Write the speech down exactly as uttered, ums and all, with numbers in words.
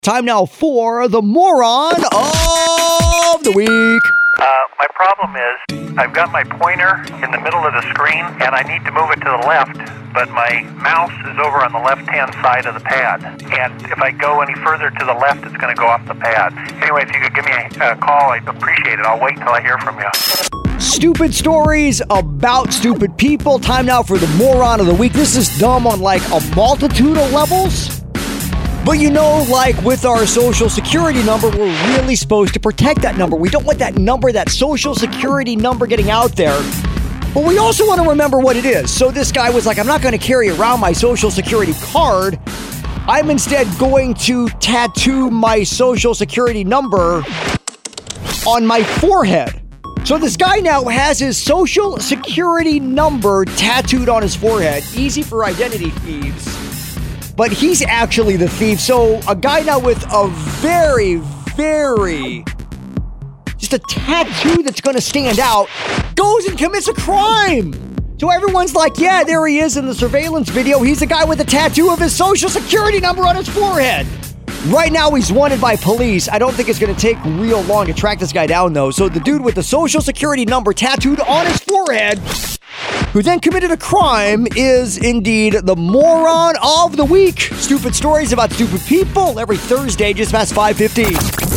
Time now for the moron of the week. Uh, my problem is I've got my pointer in the middle of the screen and I need to move it to the left, but my mouse is over on the left-hand side of the pad. And if I go any further to the left, it's going to go off the pad. Anyway, if you could give me a, a call, I'd appreciate it. I'll wait until I hear from you. Stupid stories about stupid people. Time now for the moron of the week. This is dumb on like a multitude of levels. But you know, like with our social security number, we're really supposed to protect that number. We don't want that number, that social security number getting out there. But we also want to remember what it is. So this guy was like, I'm not going to carry around my social security card. I'm instead going to tattoo my social security number on my forehead. So this guy now has his social security number tattooed on his forehead. Easy for identity thieves. But he's actually the thief. So a guy now with a very, very, just a tattoo that's going to stand out, goes and commits a crime. So everyone's like, yeah, there he is in the surveillance video. He's the guy with the tattoo of his social security number on his forehead. Right now, he's wanted by police. I don't think it's going to take real long to track this guy down, though. So the dude with the social security number tattooed on his forehead, who then committed a crime, is indeed the moron of the week. Stupid stories about stupid people every Thursday, just past five fifty.